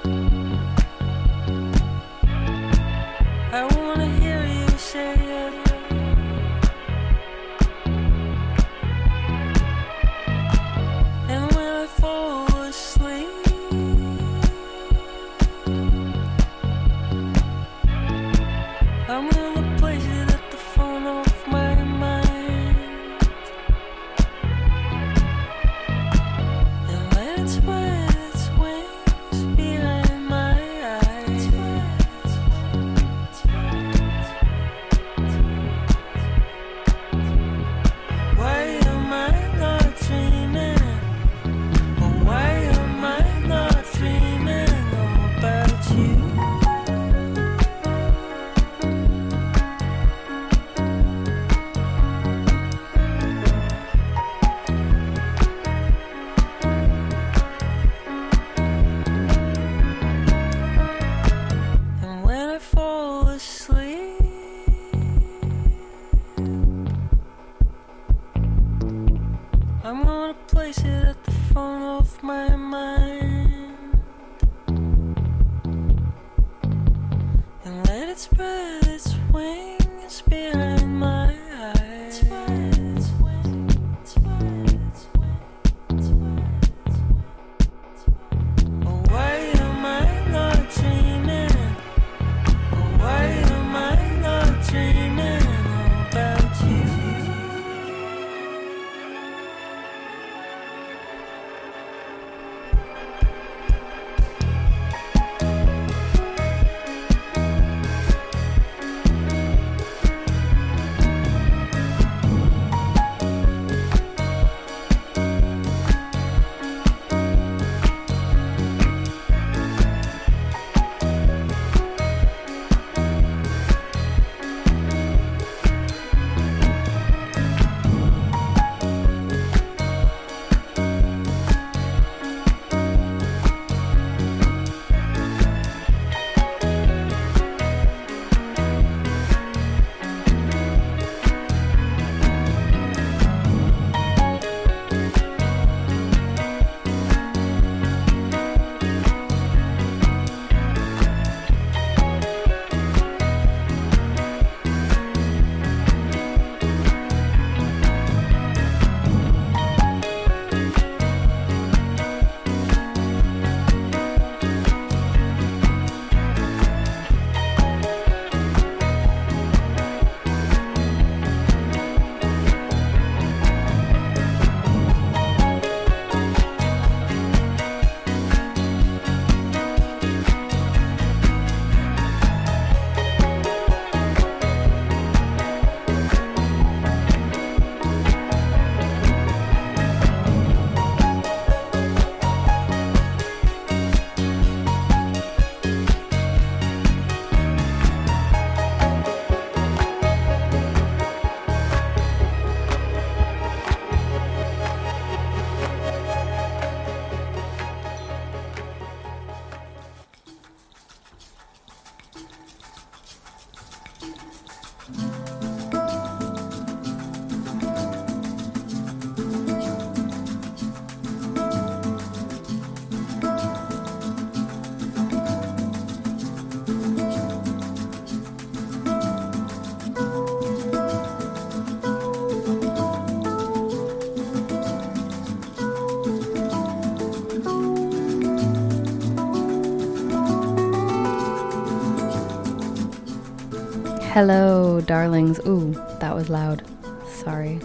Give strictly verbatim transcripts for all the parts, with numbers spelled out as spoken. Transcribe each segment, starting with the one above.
Hello, darlings. Ooh, that was loud. Sorry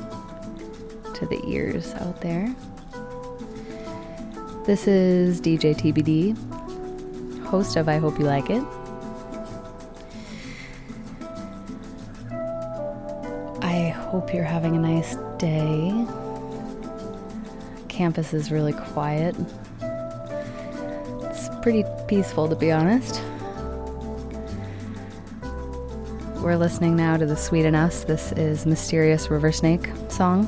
to the ears out there. This is D J T B D, host of I Hope You Like It. I hope you're having a nice day. Campus is really quiet. It's pretty peaceful, to be honest. We're listening now to the Sweet and Us. This is Mysterious River Snake song.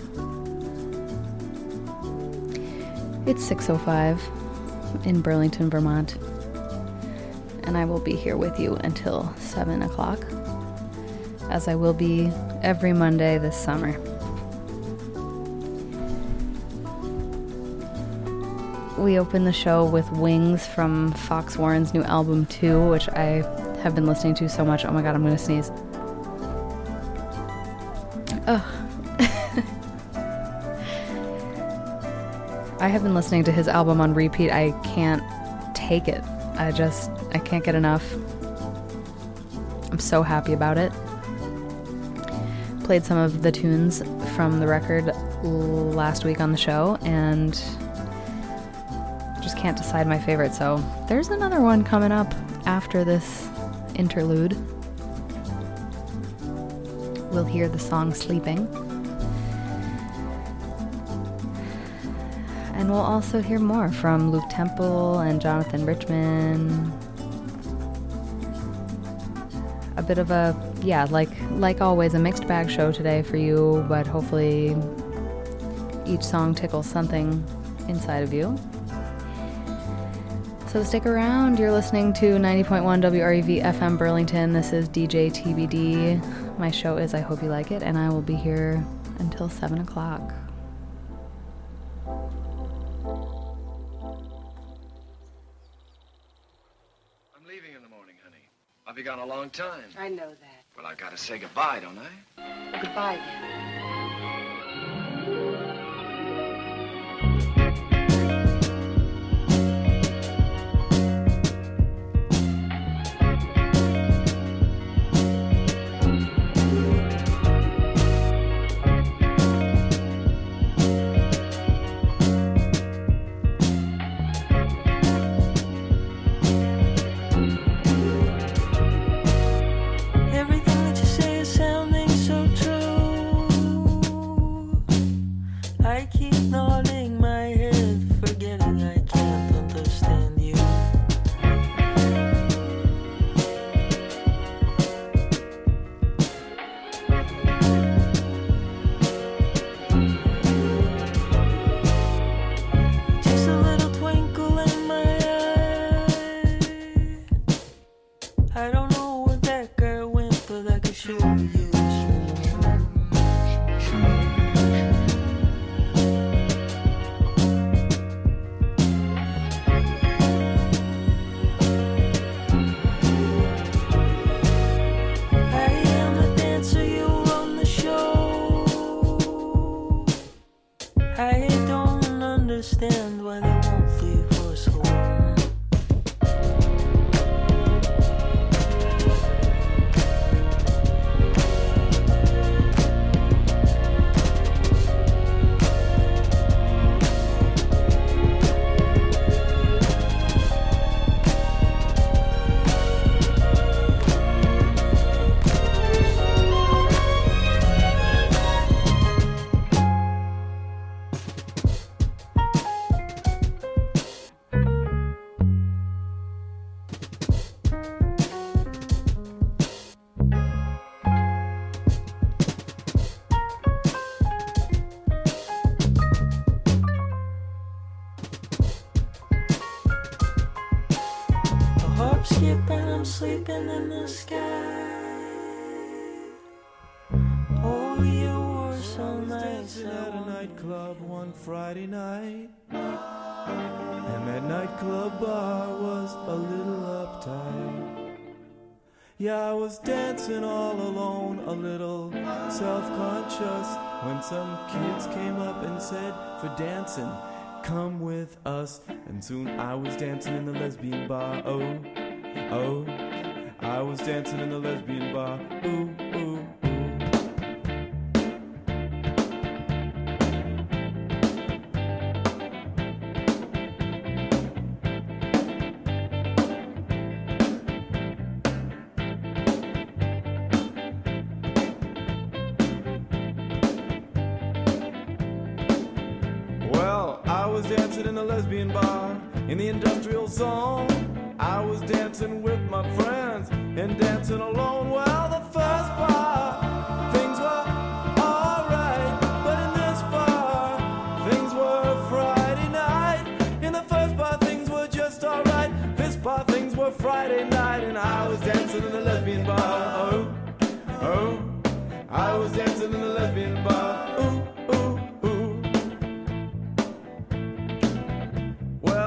It's six oh five in Burlington, Vermont. And I will be here with you until seven o'clock, as I will be every Monday this summer. we opened the show with Wings from Fox Warren's new album, Two, which I have been listening to so much. Oh my god, I'm gonna sneeze. Ugh. I have been listening to his album on repeat. I can't take it. I just, I can't get enough. I'm so happy about it. Played some of the tunes from the record last week on the show, and just can't decide my favorite. So there's another one coming up after this interlude. We'll hear the song Sleeping. And we'll also hear more from Luke Temple and Jonathan Richman. A bit of a, yeah, like like always, a mixed bag show today for you, but hopefully each song tickles something inside of you. So stick around. You're listening to ninety point one W R E V F M Burlington. This is D J T B D. My show is I Hope You Like It, and I will be here until seven o'clock. I'll be gone a long time. I know that. Well, I've got to say goodbye, don't I? Well, goodbye, then. Friday night, and that nightclub bar was a little uptight. Yeah, I was dancing all alone, a little self-conscious, when some kids came up and said, for dancing, come with us. And soon I was dancing in the lesbian bar, oh, oh. I was dancing in the lesbian bar, ooh, ooh. Dancing in a lesbian bar in the industrial zone. I was dancing with my friends and dancing alone. Well, the first bar, things were alright, but in this bar, things were Friday night. In the first bar, things were just alright. This bar, things were Friday night, and I was dancing in the lesbian bar. Oh, oh, I was dancing in the lesbian bar. Ooh.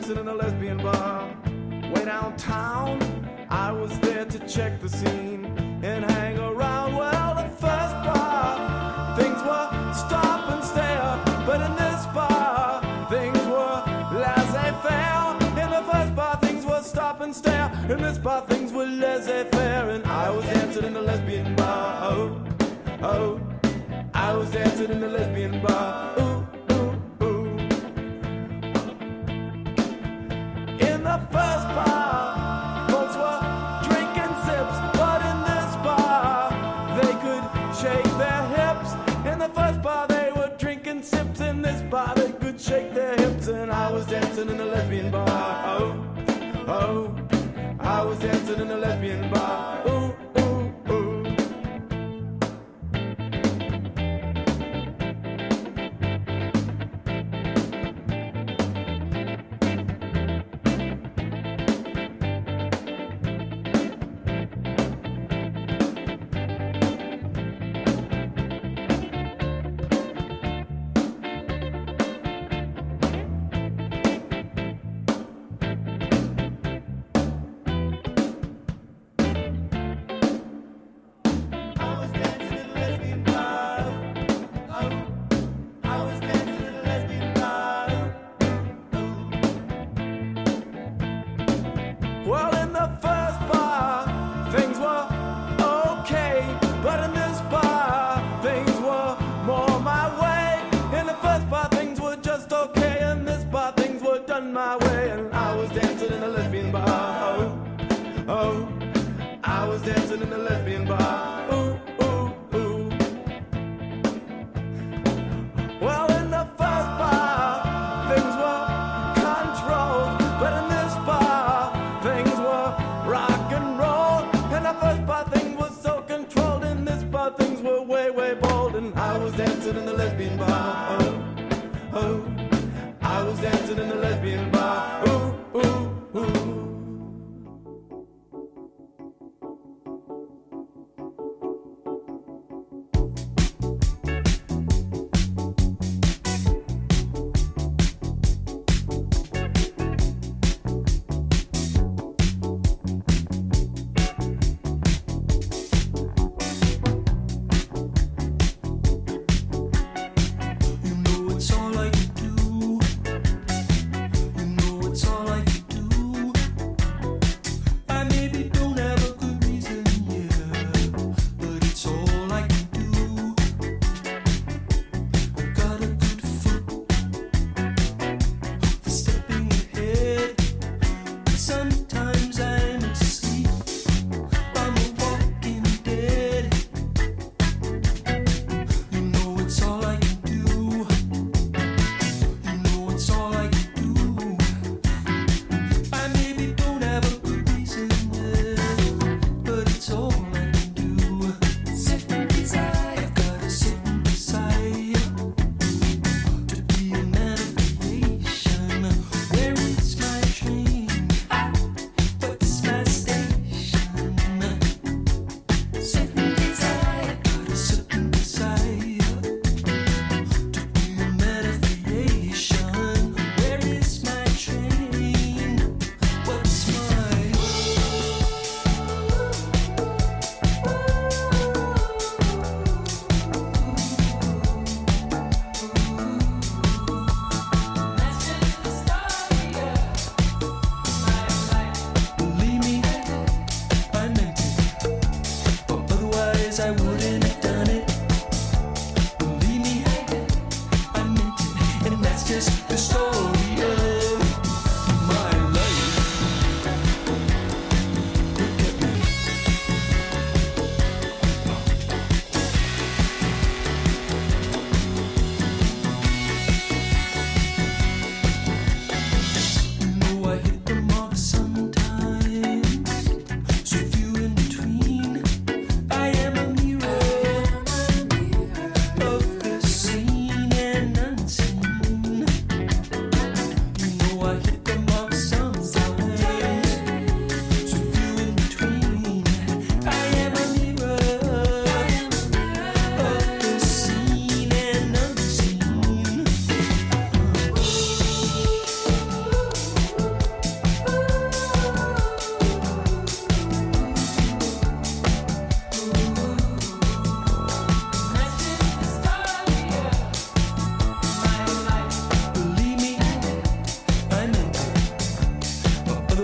dancing in a lesbian bar. Way downtown, I was there to check the scene and hang around. Well, the first bar, things were stop and stare, but in this bar, things were laissez-faire. In the first bar, things were stop and stare. In this bar, things were laissez-faire, and I was dancing in a lesbian bar. Oh, oh, I was dancing in a lesbian bar. Ooh, ooh, ooh. In the first bar, folks were drinking sips, but in this bar, they could shake their hips. In the first bar, they were drinking sips. In this bar, they could shake their hips, and I was dancing in a lesbian bar. Oh, oh, I was dancing in a lesbian bar. Ooh, ooh, ooh.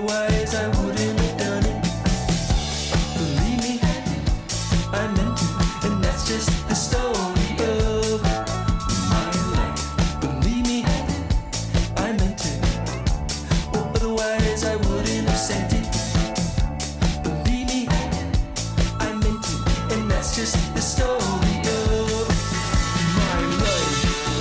Otherwise I wouldn't have done it. Believe me, I meant to, and that's just the story of my life. Believe me, I meant to, or otherwise I wouldn't have sent it. Believe me, I meant to, and that's just the story of my life.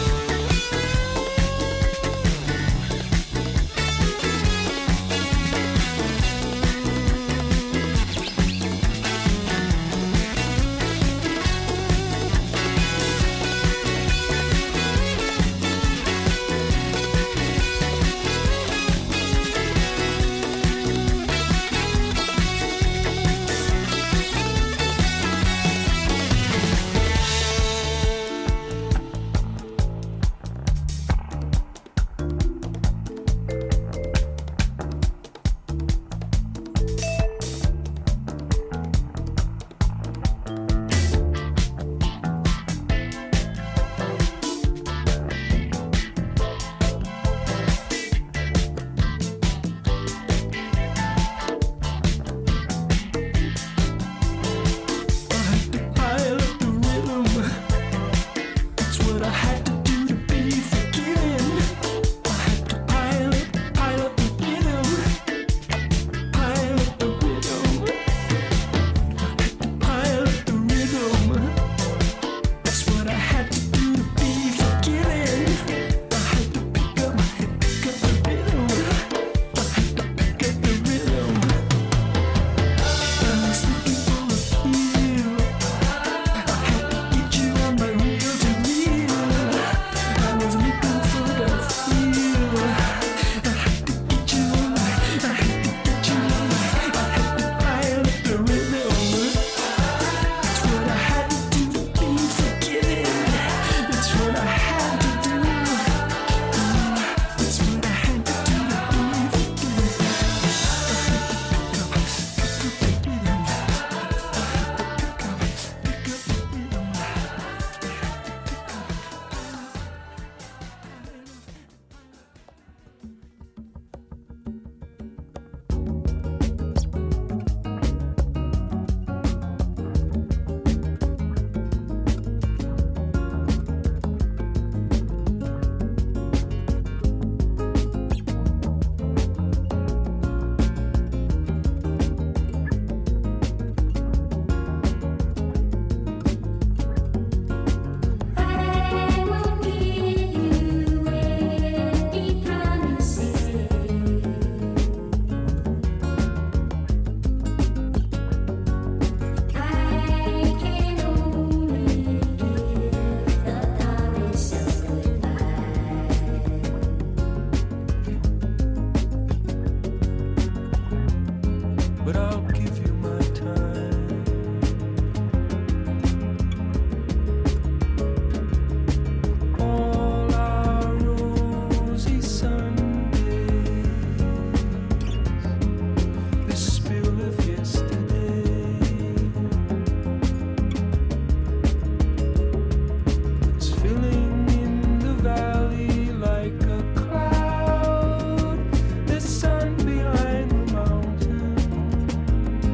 But I'll give you my time. All our rosy Sundays, the spill of yesterday, it's filling in the valley like a cloud, the sun behind the mountain.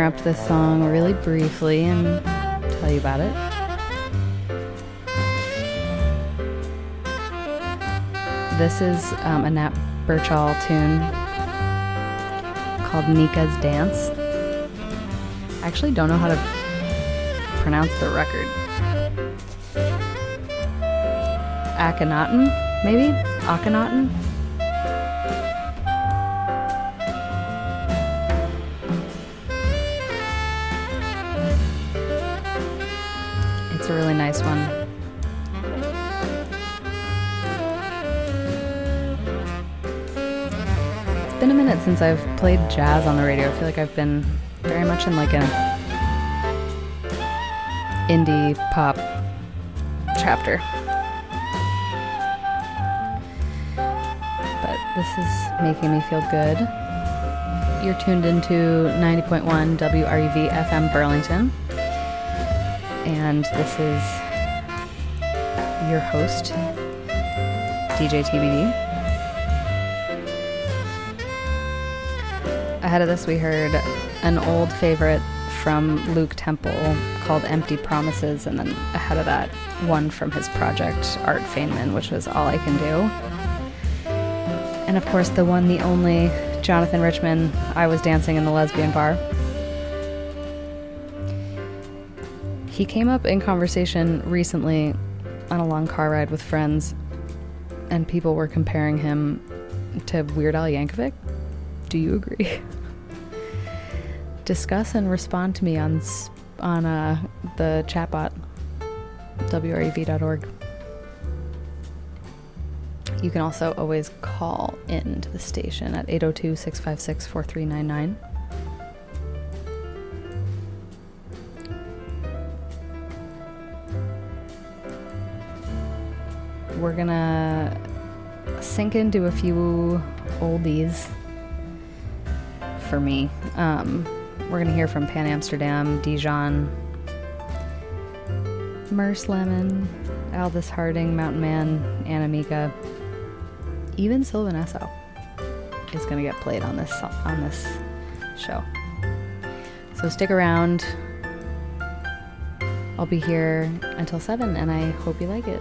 interrupt this song really briefly and tell you about it. This is um, a Nat Birchall tune called Nika's Dance. I actually don't know how to pronounce the record. Akhenaten, maybe? Akhenaten? It's a really nice one. It's been a minute since I've played jazz on the radio. I feel like I've been very much in like an indie pop chapter. But this is making me feel good. You're tuned into ninety point one W R U V F M Burlington. And this is your host, D J T B D. Ahead of this, we heard an old favorite from Luke Temple called Empty Promises, and then ahead of that, one from his project, Art Feynman, which was All I Can Do. And of course, the one, the only, Jonathan Richman, I Was Dancing in the Lesbian Bar. He came up in conversation recently on a long car ride with friends, and people were comparing him to Weird Al Yankovic. Do you agree? Discuss and respond to me on on uh, the chatbot, W R U V dot org. You can also always call in to the station at eight oh two, six five six, four three nine nine. We're gonna sink into a few oldies for me. Um, we're gonna hear from Pan Amsterdam, Dijon, Merce Lemon, Aldous Harding, Mountain Man, Anna Mika, even Sylvan Esso is gonna get played on this on this show. So stick around. I'll be here until seven, and I hope you like it.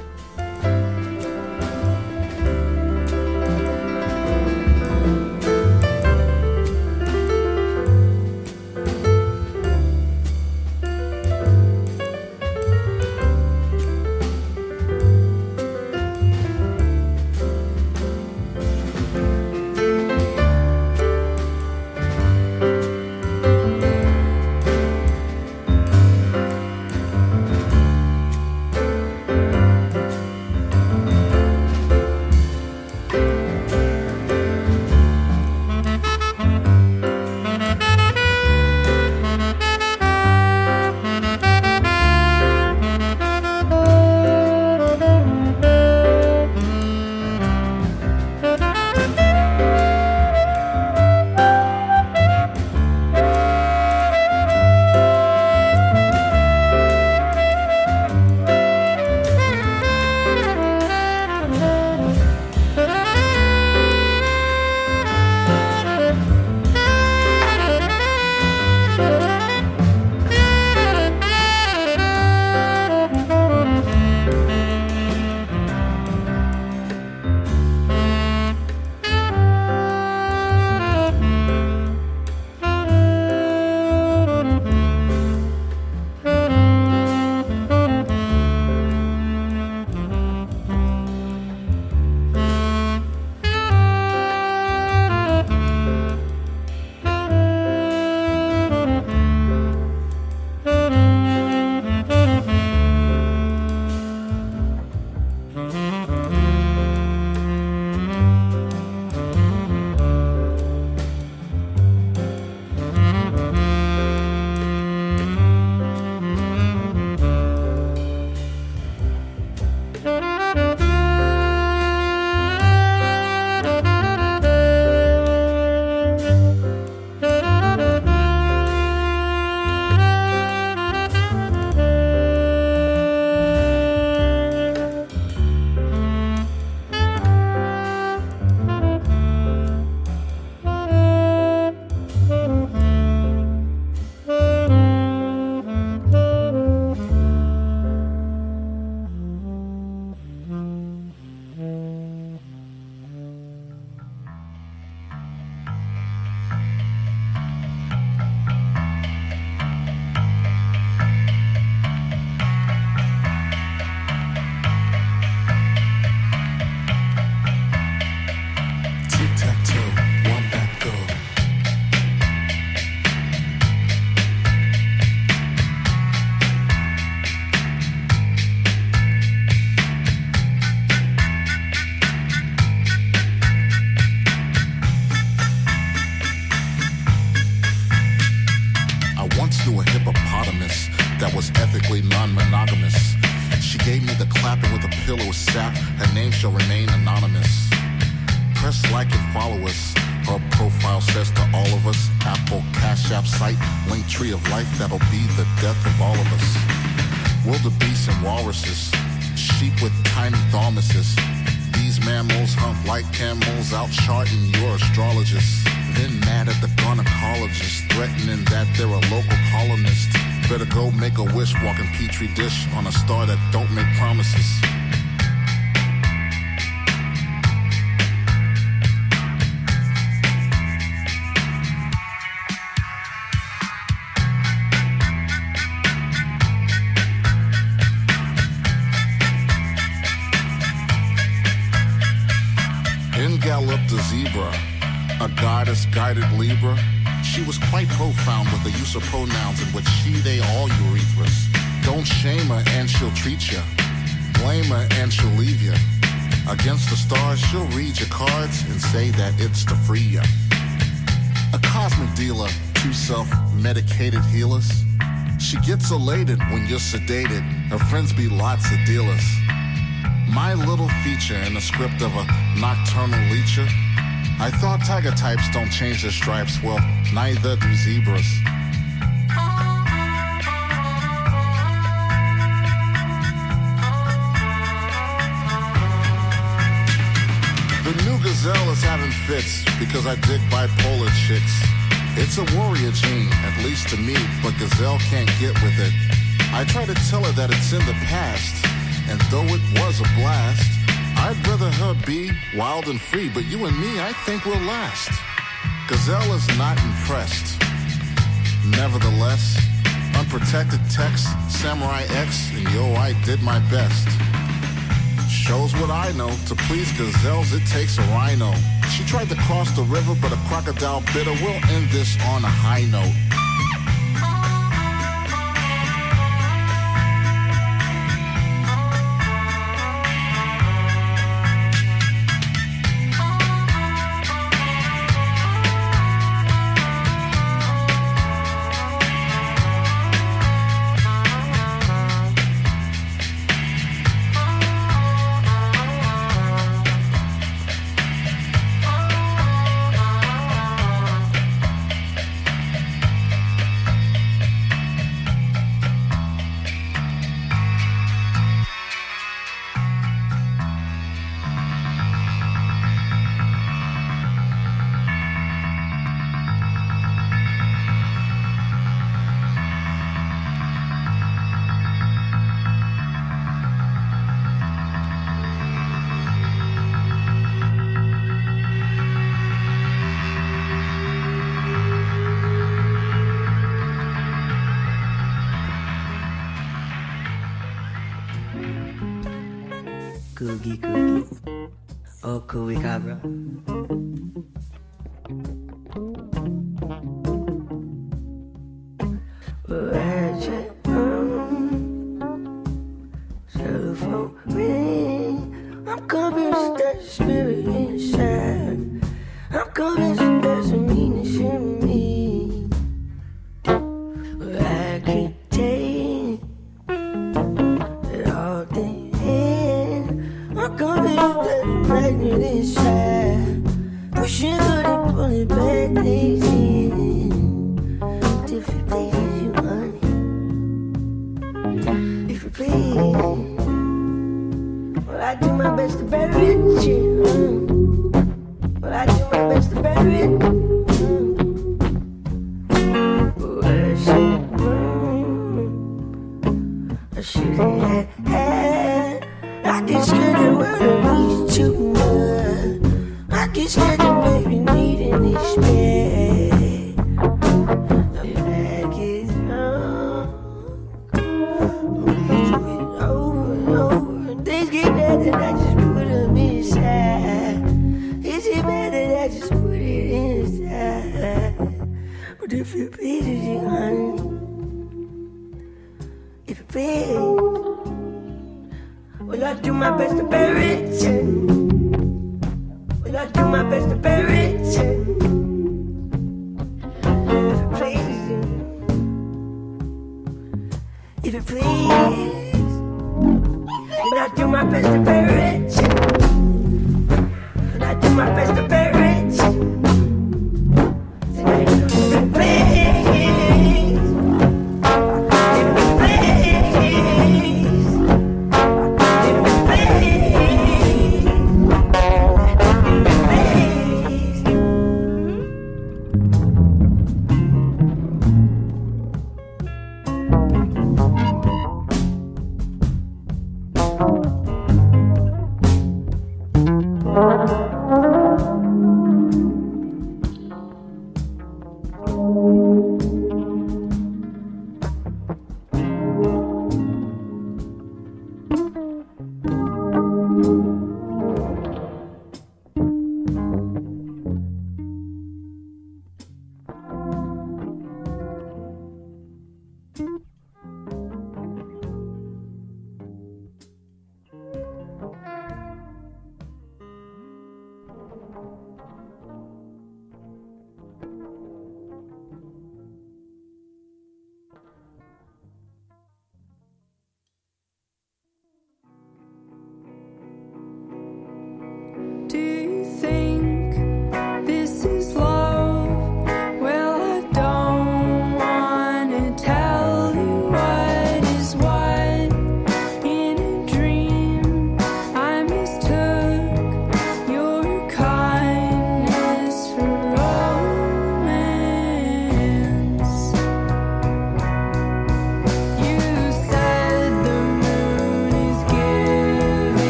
was ethically non-monogamous. She gave me the clapping with a pillow of sap. Her name shall remain anonymous. Press like and follow us. Her profile says to all of us, Apple, Cash App site, link tree of life, that'll be the death of all of us. Wildebeests and walruses, sheep with tiny thermoses. These mammals hump like camels, out charting your astrologists. Then mad at the gynecologists, threatening that they're a local colonist. Better go make a wish, walking petri dish on a star that don't make promises. In galloped a zebra, a goddess guided Libra. She was quite profound with the use of pronouns in which she, they, all urethras. Don't shame her and she'll treat ya. Blame her and she'll leave ya. Against the stars, she'll read your cards and say that it's to free ya. A cosmic dealer, two self-medicated healers. She gets elated when you're sedated. Her friends be lots of dealers. My little feature in the script of a nocturnal leecher. I thought tiger types don't change their stripes. Well, neither do zebras. The new gazelle is having fits because I dig bipolar chicks. It's a warrior gene, at least to me, but gazelle can't get with it. I try to tell her that it's in the past, and though it was a blast, I'd rather her be wild and free, but you and me, I think we'll last. Gazelle is not impressed. Nevertheless, unprotected text, Samurai X, and yo, I did my best. Shows what I know. To please gazelles, it takes a rhino. She tried to cross the river, but a crocodile bit her. We'll end this on a high note. Coogie coogie, oh coogie cabra. Ratchet, telephone ring. I'm convinced that the spirit inside. I'm convinced there's a meaning in me. I can take that all day. I'm convinced that the magnet inside, pushing good and pulling back things in. Different places you honey, if you please. Well, I do my best to bury it, yeah. Well, I do my best to bury it. Well, I should, I should have had. I get scared that we're gonna need too much. I get scared that baby needing this bad. The bag is drunk. We do it over and over. Things get better and I just put them inside. Is it better that I just put it inside? But if you please, you honey, if you please. Well, I do my best to bury it, yeah. Well, I do my best to bury it, yeah. If it pleases you, if it please. And I do my best to be rich. And I do my best to be rich. And I do my best to be please. Give me please. Give me please. Give me please.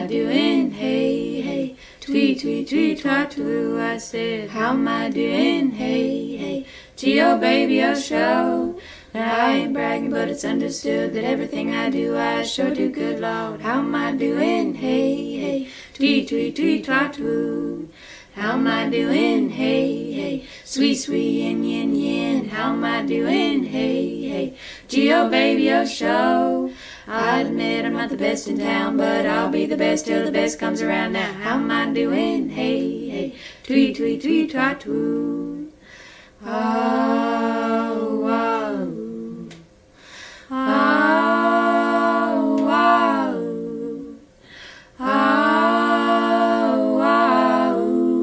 doing? Hey, hey, tweet, tweet, tweet, twat, twoo. I said, how am I doing? Hey, hey, G-O baby, oh show. Now I ain't bragging, but it's understood that everything I do, I sure do good, Lord. How am I doing? Hey, hey, tweet, tweet, tweet, twat, twoo. How am I doing? Hey, hey, sweet, sweet, yin, yin, yin. How am I doing? Hey, hey, G-O baby, oh show. I'll admit I'm not the best in town, but I'll be the best till the best comes around. Now, how am I doing? Hey, hey, tweet, tweet, tweet, twat, twoo. Oh, wow. Oh, wow. Oh, wow.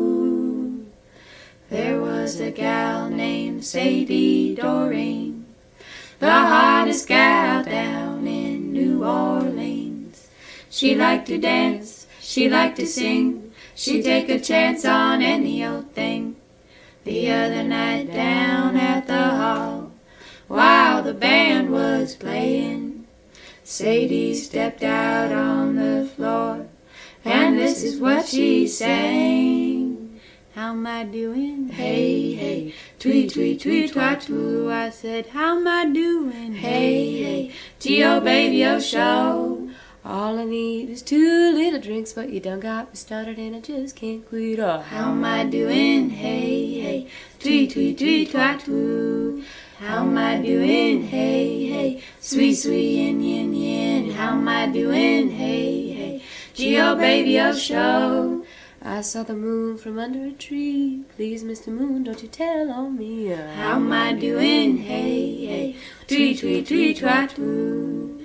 There was a gal named Sadie Doreen, the hottest gal down in New Orleans. She liked to dance, she liked to sing, she'd take a chance on any old thing. The other night down at the hall, while the band was playing, Sadie stepped out on the floor, and this is what she sang. How am I doing? Hey, hey, tweet, tweet, tweet, twat, twoo. I said, how am I doing? Hey, hey, G-O baby, oh show. All I need is two little drinks, but you done got me started and I just can't quit. Oh, how am I doing? Hey, hey, tweet, tweet, tweet, twat, twoo. How am I doing? Hey, hey, sweet, sweet, yin, yin, yin. How am I doing? Hey, hey, G-O baby, oh show. I saw the moon from under a tree. Please, Mister Moon, don't you tell on me. Uh, how am I doing? Hey, hey, tweet, tweet, tweet, twat, twoo.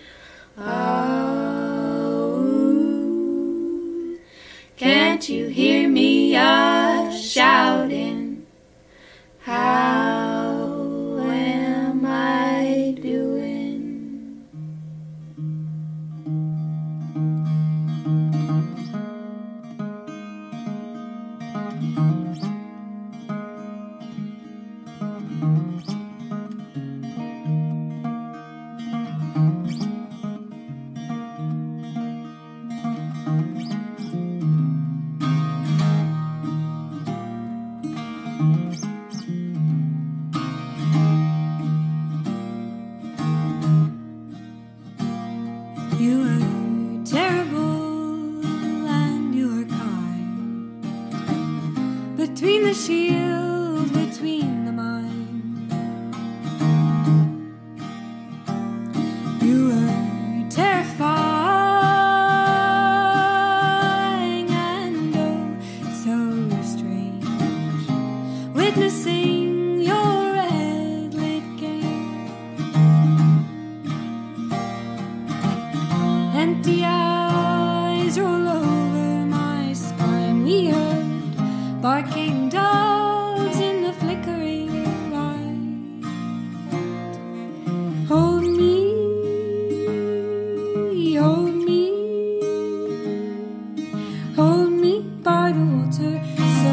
Oh, can't you hear me uh, shouting? How am I doing? You were terrible and you were kind. Between the shield, between the mind. You were terrifying and oh so strange. Witnessing your red lit game. Empty eyes roll over my spine. We heard barking dogs in the flickering light. Hold me, hold me, hold me by the water so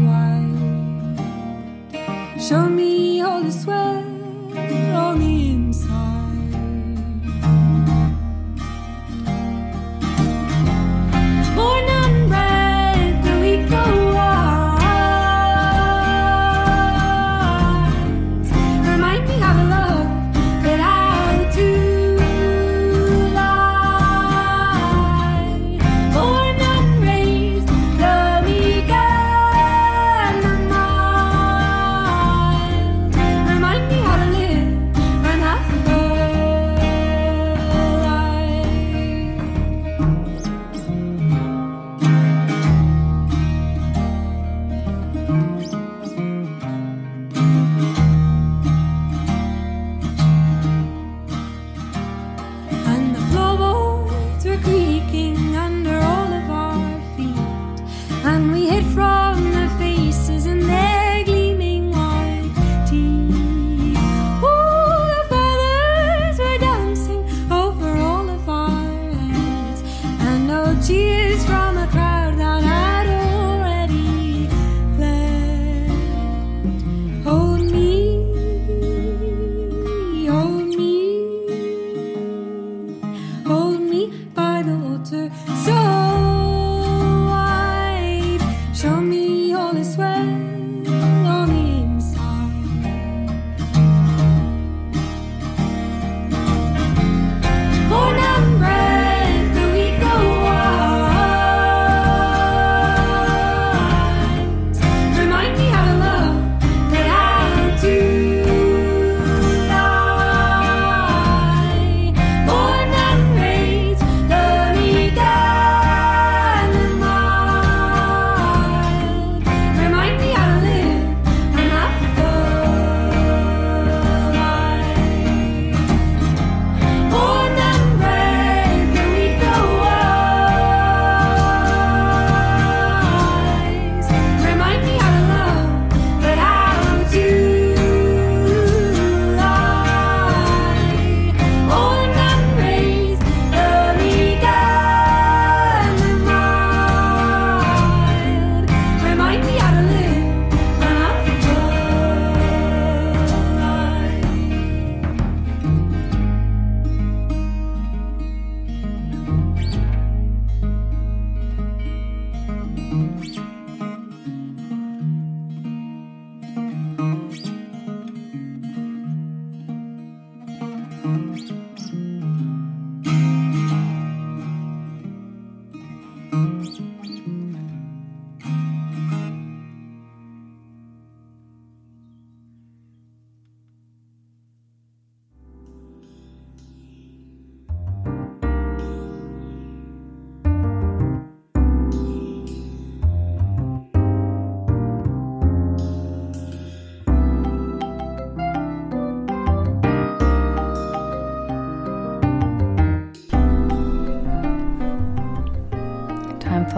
wide. Show me all the sweat on the inside. Born and bred, the weak go wild.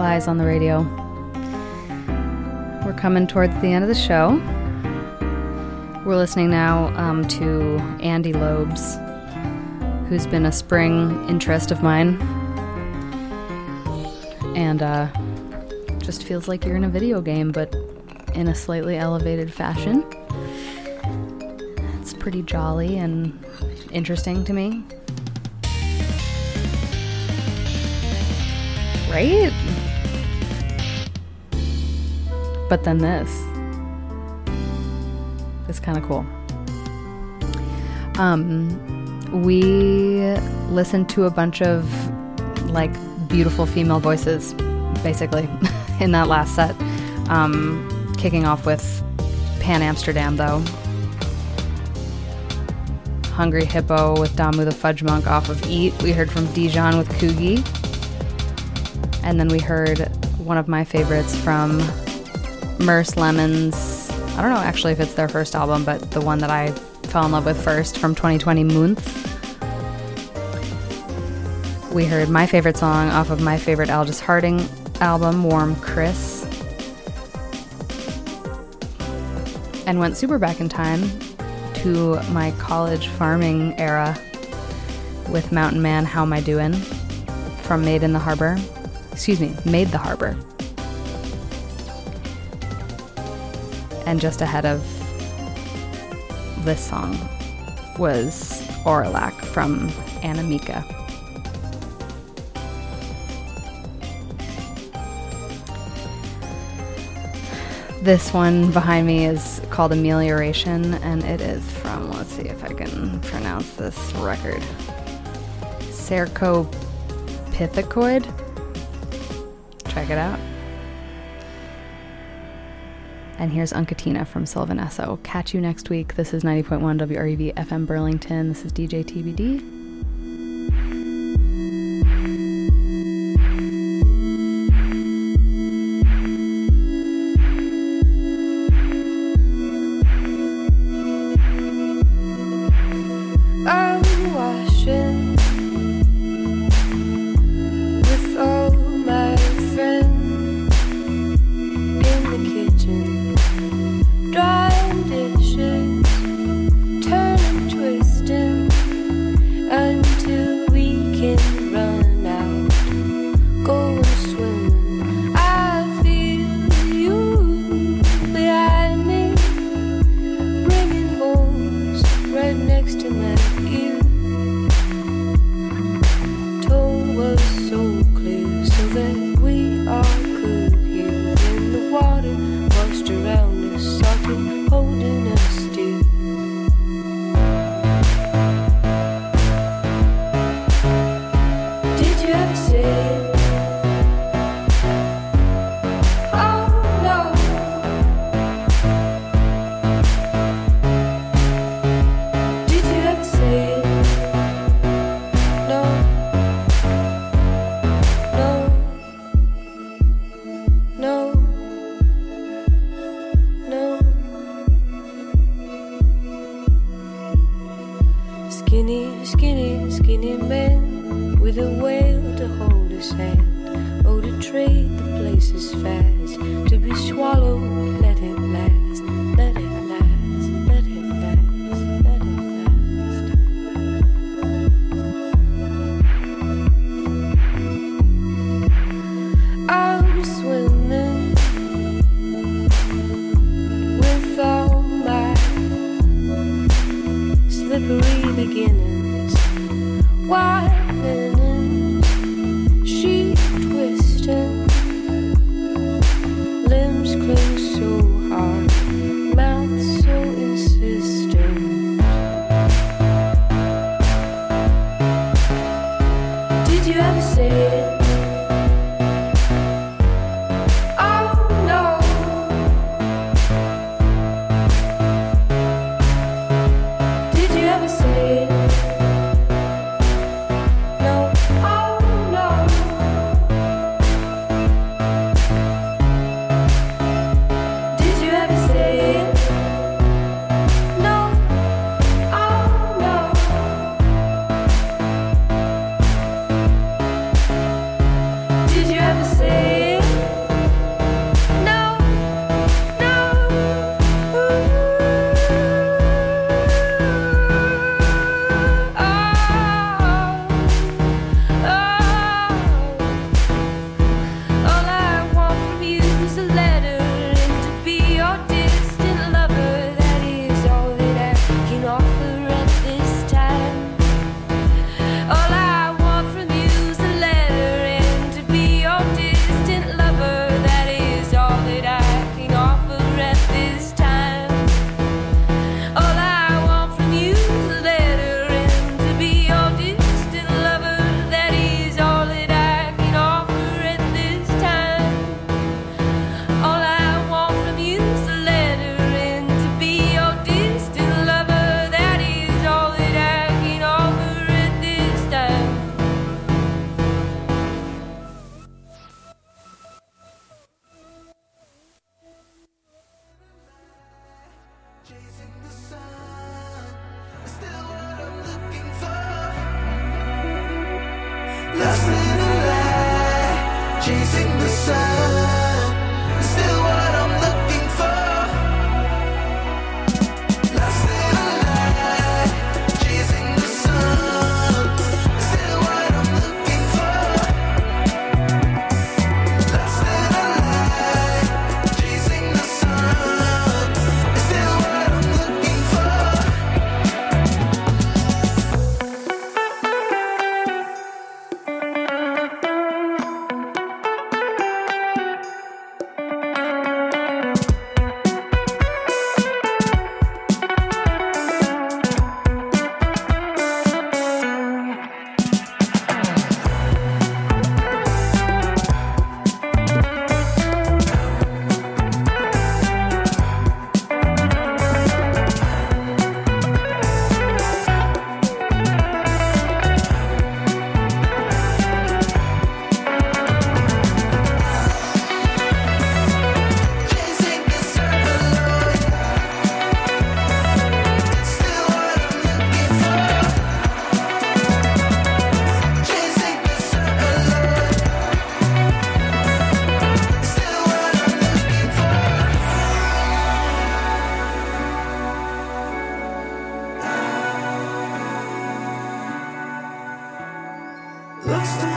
Eyes on the radio. We're coming towards the end of the show. We're listening now um, to Andy Lobes, who's been a spring interest of mine. And uh, just feels like you're in a video game, but in a slightly elevated fashion. It's pretty jolly and interesting to me. Right? But then this. It's kind of cool. Um, we listened to a bunch of, like, beautiful female voices, basically, in that last set. Um, kicking off with Pan Amsterdam, though. Hungry Hippo with Damu the Fudge Monk off of Eat. We heard from Dijon with Coogie. And then we heard one of my favorites from Merce Lemons. I don't know actually if it's their first album, but the one that I fell in love with first from twenty twenty, Moonth. We heard my favorite song off of my favorite Aldous Harding album, Warm Chris. And went super back in time to my college farming era with Mountain Man, How Am I Doin', from Made in the Harbor. Excuse me, Made the Harbor. And just ahead of this song was Auralac from Anamika. This one behind me is called Amelioration, and it is from, let's see if I can pronounce this record, Cercopithecus. Check it out. And here's Uncatina from Sylvan Esso. Catch you next week. This is ninety point one W R E V F M Burlington. This is D J T B D. I'm washing with all my friends in the kitchen, drying dishes, turning, twisting until we can run out, going swimming. I feel you behind me, ringing balls right next to my ear. Tone was so clear, so that we all could hear. Then the water washed around us, salty, holding us still. Did you ever say it? Oh no. Did you ever say it? No. No. No. No. Skinny, skinny, skinny man with a whale to hold his hand. Oh, to trade the places fast, to be swallowed, let it last, let it last, let it last, let it last. I'm swimming with all my slippery beginnings, white linens, sheet twisting, limbs cling so hard, Lost in a lie, chasing the sun, still what I'm looking for. Lost in a lie, chasing the sun, still what I'm looking for. Lost in a lie, chasing the sun, still what I'm looking for. Chasing the circle, still what I'm looking for. Chasing the circle, still what I'm looking for. Lost in